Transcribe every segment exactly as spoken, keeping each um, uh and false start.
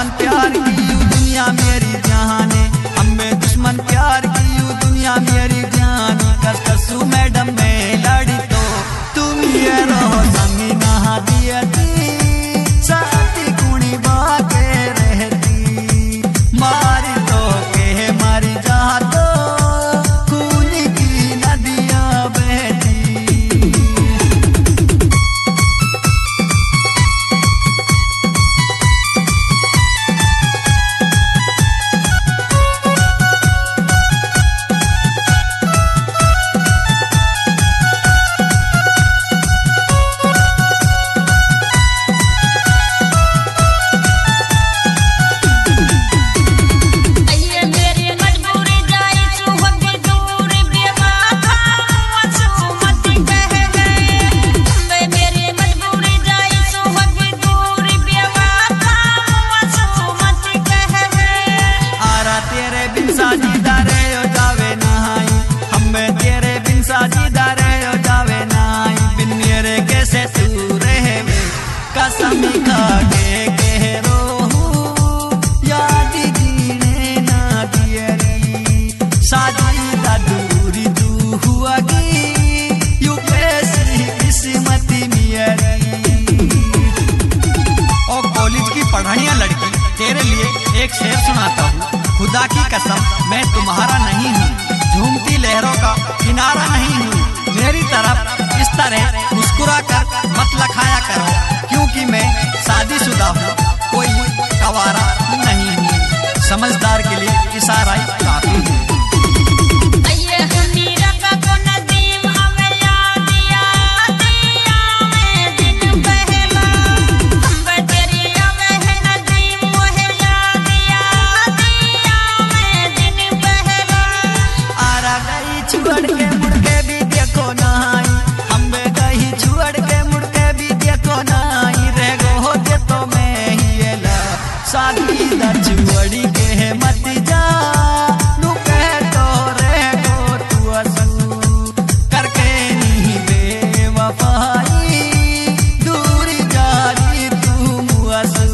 दुश्मन प्यार की यू दुनिया मेरी जहाने, हमें दुश्मन प्यार की यू दुनिया मेरी जानी। कस कसू मैडम में लड़ी तो तुम ये रहो संगी नहा दिया थी, साथी कुणी बाके रहती, मारी तो के मारी जा तो खून की नदियां बहती। कसम खाके कह रोहू याद जीने ना दियरी, साजिदा दूरी तू हुआ की यू कैसी किस्मत मियरी। और कॉलेज की पढ़ानिया लड़की तेरे लिए एक शेर सुनाता हूँ। खुदा की कसम मैं तुम्हारा नहीं हूँ, झूमती लहरों का किनारा नहीं हूँ, मेरी तरफ इस तरह मुस्कुरा कर मत लखाया करो, क्योंकि मैं शादीशुदा हूँ, कोई कवारा नहीं हूँ। समझदार के लिए इशारा ही काफी है। छुअड़ के मुड़ के भी देखो नाई, हमें कहीं छुअड़ के मुड़ के भी देखो नाई, रह गो होते तो मैं ही ला शादी दा छुअड़ी के मत जा नू कह तो रह गो तू असू करके नहीं बेवफाई, दूरी जारी तू मुअसू।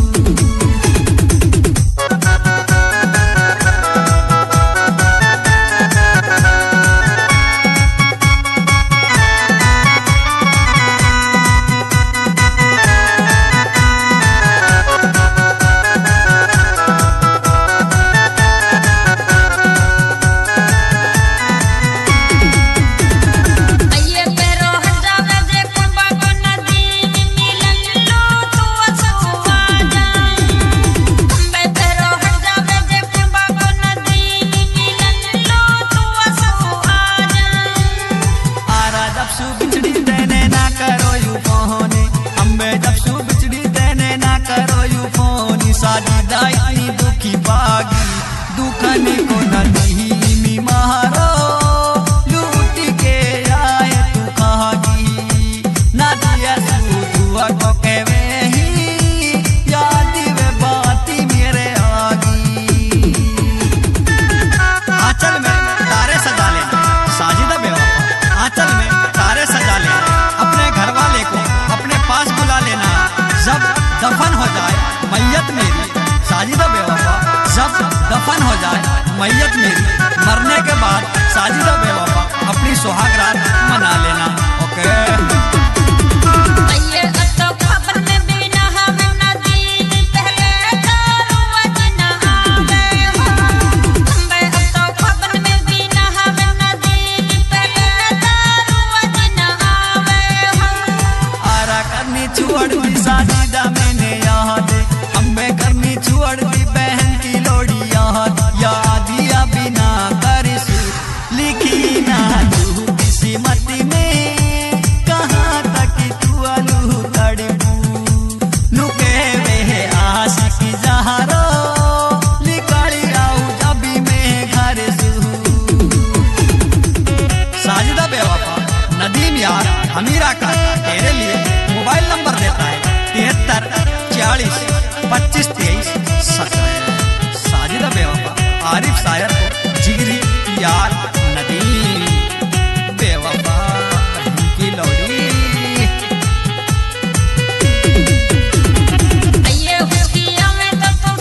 साजिदा इतनी दुखी बागी दुखने को नहीं मी मारो, लूट के आए तू खागी ना दिया सुधुआ को कहवे ही याद वे बाती मेरे आगी। आंचल में तारे सजा लेना साजिदा बेवफा, आंचल में तारे सजा लेना, अपने घर वाले को अपने पास बुला लेना, जब दफन हो जाए मैयत मेरी साजिदा बेवफा, जब दफन हो जाए मैयत मेरी, मरने के बाद साजिदा बेवफा अपनी सुहाग रात मना लेना। ओके आरा करनी छुअड़ दी साजिदा मैंने याद, हमें करनी छुअड़ दी बहन की लोड़ी याद, यादिया बिना करसू लिखी ना तू किस्मत में, कहाँ तक तू अलू तड़पू नुके वे आशिक जहरो लिकाली आऊ जबी में घर सू। साजिदा बेवफा नदीम यार हमीरा का तेरे लिए मोबाइल नंबर देता है तिहत्तर चालीस पच्चीस तेईस सत्रह। साजिदा बेवफा आरिफ शायर को जिगरी यार नदीम बेवफा की लौड़ी। ये खुशियां में तो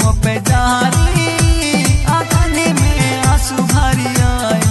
मुँह पे जारी आंखने में आंसू भरी आया।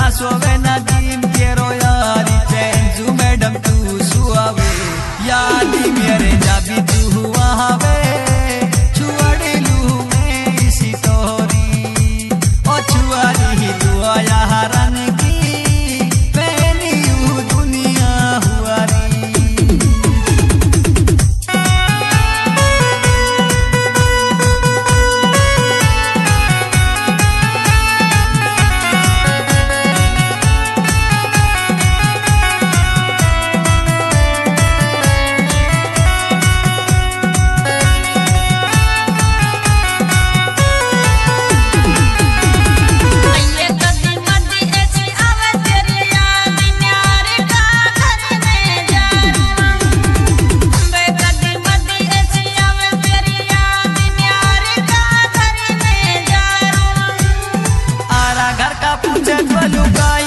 सोवे नदीम केरो यारी चैन मैडम तू सुआवे यादी मेरे जाबी तू हुआ हवे छुआड़ी लू में इसी तोरी ओ छुआड़ी ही तू आया हरन की पहनी यू दुनिया हुआरी लुका